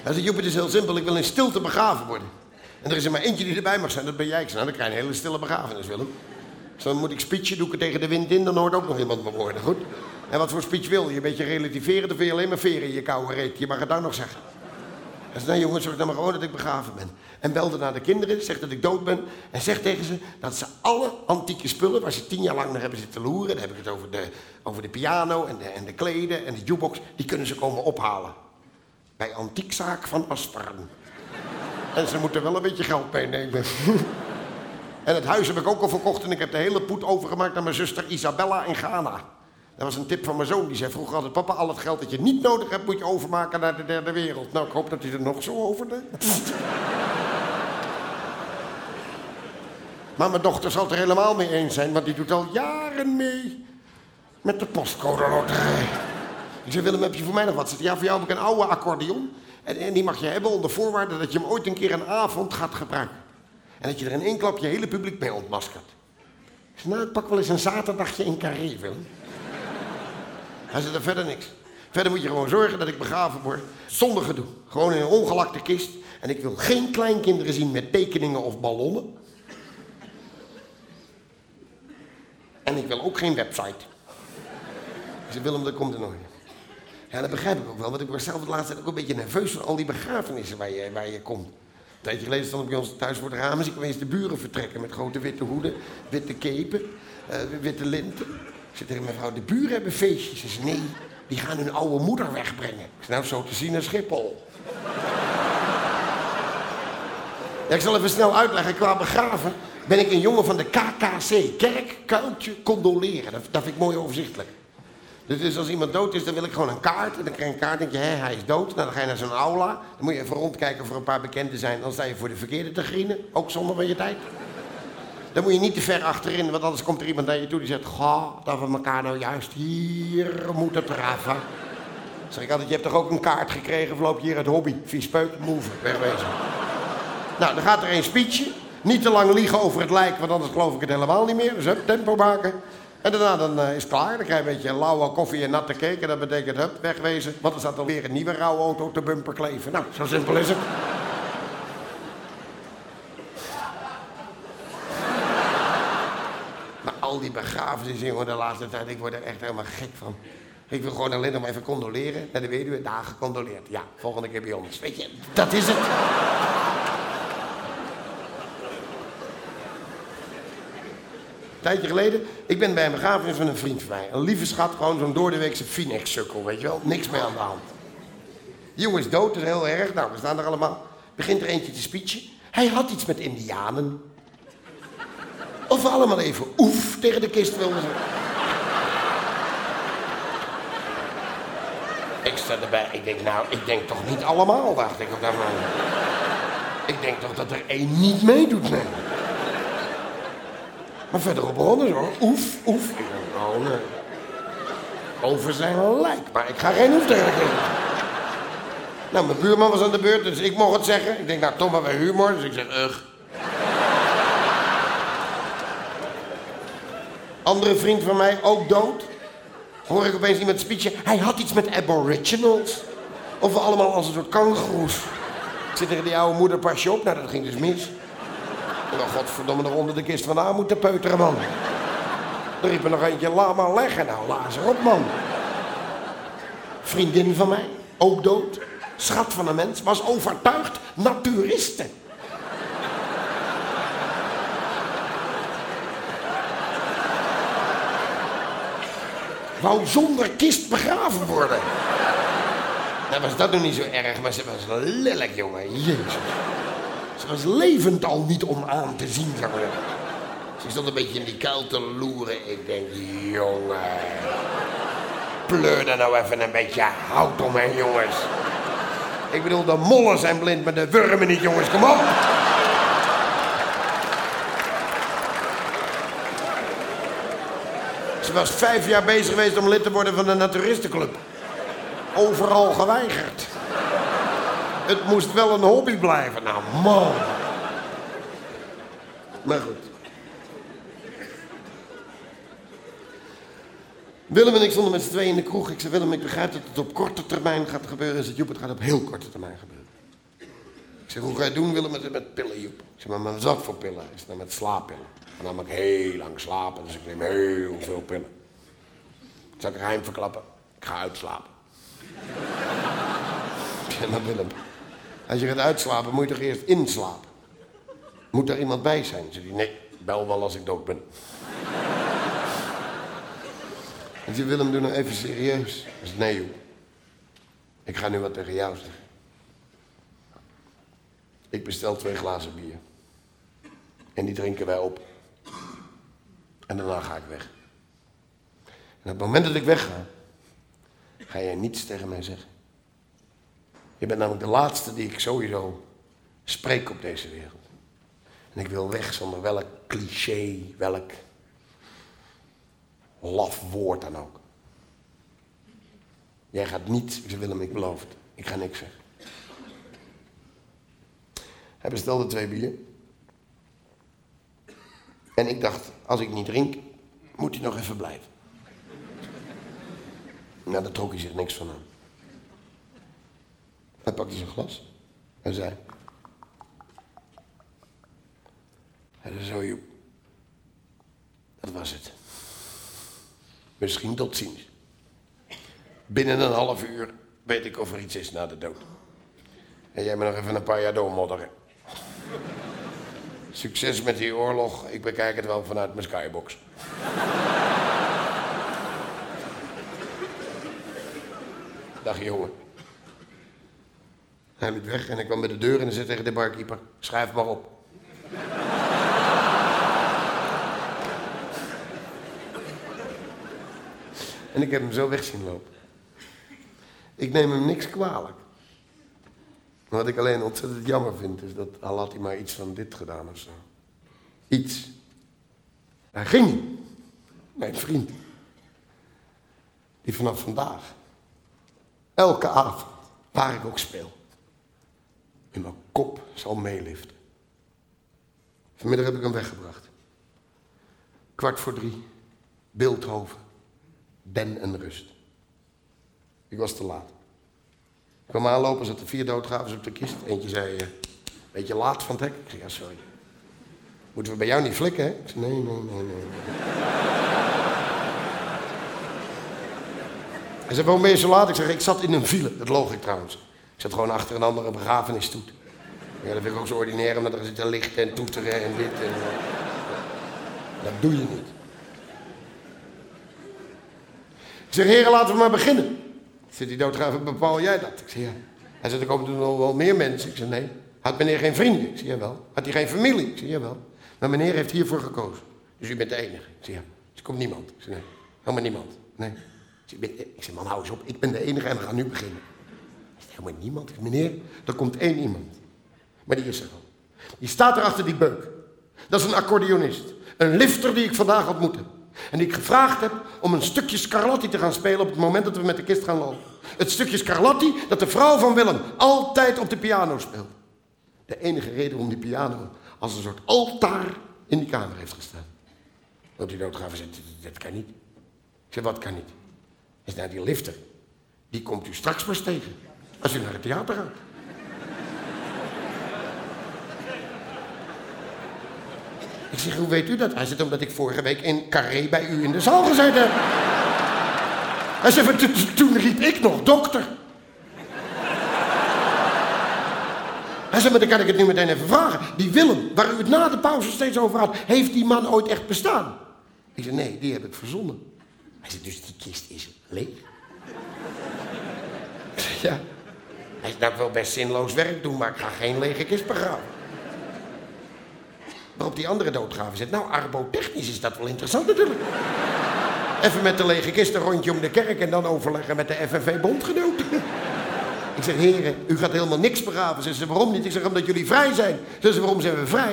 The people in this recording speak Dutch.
Hij zei, Joep, het is heel simpel, ik wil in stilte begraven worden. En er is er maar eentje die erbij mag zijn, dat ben jij. Ik zei, nou, dan krijg je een hele stille begrafenis, Willem. Zo moet ik speechen, doe ik het tegen de wind in, dan hoort ook nog iemand mijn woorden, goed? En wat voor speech wil je? Een beetje relativeren, dan wil je alleen maar veren in je koude reet. Je mag het nou nog zeggen. Hij zei, nou jongens, zorg dan maar gewoon dat ik begraven ben. En belde naar de kinderen, zegt dat ik dood ben. En zegt tegen ze dat ze alle antieke spullen, waar ze 10 jaar lang naar hebben zitten loeren. Dan heb ik het over de piano en de kleden en de jukebox. Die kunnen ze komen ophalen. Bij Antiekzaak van Asperen. En ze moeten wel een beetje geld meenemen. En het huis heb ik ook al verkocht en ik heb de hele poet overgemaakt naar mijn zuster Isabella in Ghana. Dat was een tip van mijn zoon, die zei vroeger altijd, papa, al het geld dat je niet nodig hebt, moet je overmaken naar de derde wereld. Nou, ik hoop dat hij er nog zo over denkt. Maar mijn dochter zal het er helemaal mee eens zijn, want die doet al jaren mee met de postcode loterij. Ik zei, Willem, heb je voor mij nog wat? Ja, voor jou heb ik een oude accordeon. En die mag je hebben onder voorwaarde dat je hem ooit een keer een avond gaat gebruiken. En dat je er in 1 klap je hele publiek mee ontmaskert. Ik zei, nou, ik pak wel eens een zaterdagje in Carré, Willem. Hij zei, er verder niks. Verder moet je gewoon zorgen dat ik begraven word zonder gedoe. Gewoon in een ongelakte kist. En ik wil geen kleinkinderen zien met tekeningen of ballonnen. En ik wil ook geen website. Ik zei, Willem, dat komt in orde. Ja, dat begrijp ik ook wel, want ik word zelf de laatste tijd ook een beetje nerveus van al die begrafenissen waar je komt. Een tijdje geleden stond ik bij ons thuis voor het raam en zie ik opeens de buren vertrekken met grote witte hoeden, witte kepen, witte linten. Ik zei tegen mijn vrouw, de buren hebben feestjes. Ze zei, nee, die gaan hun oude moeder wegbrengen. Ik zei, nou, zo te zien naar Schiphol. Ja, ik zal even snel uitleggen, qua begraven ben ik een jongen van de KKC. Kerk, kuiltje, condoleren. Dat vind ik mooi overzichtelijk. Dus als iemand dood is, dan wil ik gewoon een kaart. En dan krijg je een kaart en denk je, hij is dood. Nou, dan ga je naar zo'n aula. Dan moet je even rondkijken of er een paar bekenden zijn. Dan sta je voor de verkeerde te grienen. Ook zonde van je tijd. Dan moet je niet te ver achterin, want anders komt er iemand naar je toe die zegt... Goh, dat we elkaar nou juist hier moeten treffen. Dan zeg ik altijd, je hebt toch ook een kaart gekregen of loop je hier het hobby? Vies peuk, move, wegwezen. Nou, dan gaat er een speechje. Niet te lang liegen over het lijk, want anders geloof ik het helemaal niet meer. Dus hup, tempo maken. En daarna dan is het klaar. Dan krijg je een beetje lauwe koffie en natte cake. En dat betekent, hup, wegwezen. Want er staat alweer een nieuwe rauwe auto op de bumper kleven. Nou, zo simpel is het. Maar al die begrafenissen, jongen, de laatste tijd, ik word er echt helemaal gek van. Ik wil gewoon alleen nog maar even condoleren. Naar de weduwe, daar gecondoleerd. Ja, volgende keer bij ons. Weet je, dat is het. Een tijdje geleden, ik ben bij een begrafenis van een vriend van mij. Een lieve schat, gewoon zo'n doordeweekse Phoenix-sukkel, weet je wel. Niks meer aan de hand. Die jongen is dood, dat is heel erg. Nou, we staan er allemaal. Begint er eentje te speechen. Hij had iets met Indianen. Of we allemaal even oef tegen de kist wilden zeggen. Ik sta erbij, ik denk toch niet allemaal, dacht ik op dat moment. Ik denk toch dat er 1 niet meedoet, nee. Maar verderop begonnen ze hoor. Oef, oef. Ik denk, oh nee. Over zijn lijk. Maar ik ga geen oef tegen de kist. Nou, mijn buurman was aan de beurt, dus ik mocht het zeggen. Ik denk, nou, toch maar bij humor. Dus ik zeg, ugh. Andere vriend van mij, ook dood. Hoor ik opeens iemand speechen. Hij had iets met aboriginals. Of we allemaal als een soort kangoeroes. Ik zit tegen die oude moeder, pas je op. Nou, dat ging dus mis. En dan godverdomme nog onder de kist vandaan moeten peuteren, man. Er riep er nog eentje, laat maar leggen. Nou, laat ze op, man. Vriendin van mij, ook dood. Schat van een mens, was overtuigd naturiste. Wou zonder kist begraven worden. Nou was dat nog niet zo erg, maar ze was lelijk, jongen. Jezus. Ze was levend al niet om aan te zien, zeg maar. Ze stond een beetje in die kuil te loeren. Ik denk, jongen. Pleur er nou even een beetje hout omheen, jongens. Ik bedoel, de mollen zijn blind, maar de wurmen niet, jongens. Kom op. Ze was 5 jaar bezig geweest om lid te worden van de Naturistenclub. Overal geweigerd. Het moest wel een hobby blijven. Nou, man. Maar goed. Willem en ik stonden met z'n tweeën in de kroeg. Ik zei, Willem, ik begrijp dat het op korte termijn gaat gebeuren. Hij zei, Joep, het gaat op heel korte termijn gebeuren. Ik zeg, hoe ga je het doen, Willem, met pillen, Joep? Ik zeg, maar wat is dat voor pillen? Ik zeg, nou, met slaappillen. Ik ga namelijk heel lang slapen, dus ik neem heel veel pillen. Ik zal ik geheim verklappen. Ik ga uitslapen. Ik zeg, maar Willem, als je gaat uitslapen, moet je toch eerst inslapen? Moet daar iemand bij zijn? Zeg hij, nee, bel wel als ik dood ben. Ik zeg, Willem, doe nou even serieus. Ik zeg, nee, joh. Ik ga nu wat tegen jou zeggen. Ik bestel 2 glazen bier. En die drinken wij op. En daarna ga ik weg. En op het moment dat ik wegga, ga jij niets tegen mij zeggen. Je bent namelijk de laatste die ik sowieso spreek op deze wereld. En ik wil weg zonder welk cliché, welk laf woord dan ook. Jij gaat niet, ik zeg, Willem, ik beloof het. Ik ga niks zeggen. Hij bestelde 2 bier. En ik dacht, als ik niet drink, moet hij nog even blijven. Nou, daar trok hij zich niks van aan. Hij pakte zijn glas en zei... Hij zei zo, Joep. Dat was het. Misschien tot ziens. Binnen een half uur weet ik of er iets is na de dood. En jij moet nog even een paar jaar doormodderen. Succes met die oorlog. Ik bekijk het wel vanuit mijn skybox. Dag jongen. Hij liep weg en ik kwam bij de deur en hij zei tegen de barkeeper... Schrijf maar op. En ik heb hem zo weg zien lopen. Ik neem hem niks kwalijk. Wat ik alleen ontzettend jammer vind, is dat al had hij maar iets van dit gedaan of zo. Iets. Hij ging niet. Mijn vriend. Die vanaf vandaag, elke avond, waar ik ook speel, in mijn kop zal meeliften. Vanmiddag heb ik hem weggebracht. 2:15, Bilthoven, Den en Rust. Ik was te laat. Ik kwam aanlopen, zaten 4 doodgravers op de kist. Eentje zei, beetje laat van het hek. Ik zei, ja, sorry. Moeten we bij jou niet flikken, hè? Ik zei, nee. Hij zei, waarom ben je zo laat? Ik zeg, ik zat in een file. Dat loog ik trouwens. Ik zat gewoon achter een andere begrafenisstoet. Ja, dat vind ik ook zo ordinair, omdat er zitten lichten en toeteren en dit en... Dat doe je niet. Ik zeg, heren, laten we maar beginnen. Zit die doodgraver, bepaal jij dat? Ik zeg, ja. Hij zegt, er komen nog wel meer mensen. Ik zeg, nee. Had meneer geen vrienden? Ik zeg, jawel. Had hij geen familie? Ik zeg, jawel. Maar meneer heeft hiervoor gekozen. Dus u bent de enige. Ik zeg, ja. Dus er komt niemand. Ik zeg, nee. Helemaal niemand. Nee. Ik zeg, man, hou eens op. Ik ben de enige en we gaan nu beginnen. Ik zeg, helemaal niemand. Ik zeg, meneer, er komt 1 iemand. Maar die is er al. Die staat er achter die beuk. Dat is een accordeonist. Een lifter die ik vandaag ontmoet heb. En die ik gevraagd heb om een stukje Scarlatti te gaan spelen op het moment dat we met de kist gaan lopen. Het stukje Scarlatti dat de vrouw van Willem altijd op de piano speelt. De enige reden om die piano als een soort altaar in die kamer heeft gestaan. Want die doodgraver zegt, dat kan niet. Ik zeg, wat kan niet? Is nou die lifter, die komt u straks pas tegen. Als u naar het theater gaat. Ik zeg, hoe weet u dat? Hij zegt, omdat ik vorige week in Carré bij u in de zaal gezeten heb. Hij zegt, toen riep ik nog dokter. Hij zegt, maar dan kan ik het nu meteen even vragen. Die Willem, waar u het na de pauze steeds over had, heeft die man ooit echt bestaan? Ik zeg, nee, die heb ik verzonnen. Hij zegt, dus die kist is leeg? Ik zeg, ja. Hij zegt, nou, ik wil best zinloos werk doen, maar ik ga geen lege kist begraven. Waarop die andere doodgraver zegt, nou, arbotechnisch is dat wel interessant natuurlijk. Even met de lege kist een rondje om de kerk en dan overleggen met de FNV-bondgenoten. Ik zeg, heren, u gaat helemaal niks begraven. Zeggen ze, waarom niet? Ik zeg, omdat jullie vrij zijn. Zeggen ze, waarom zijn we vrij?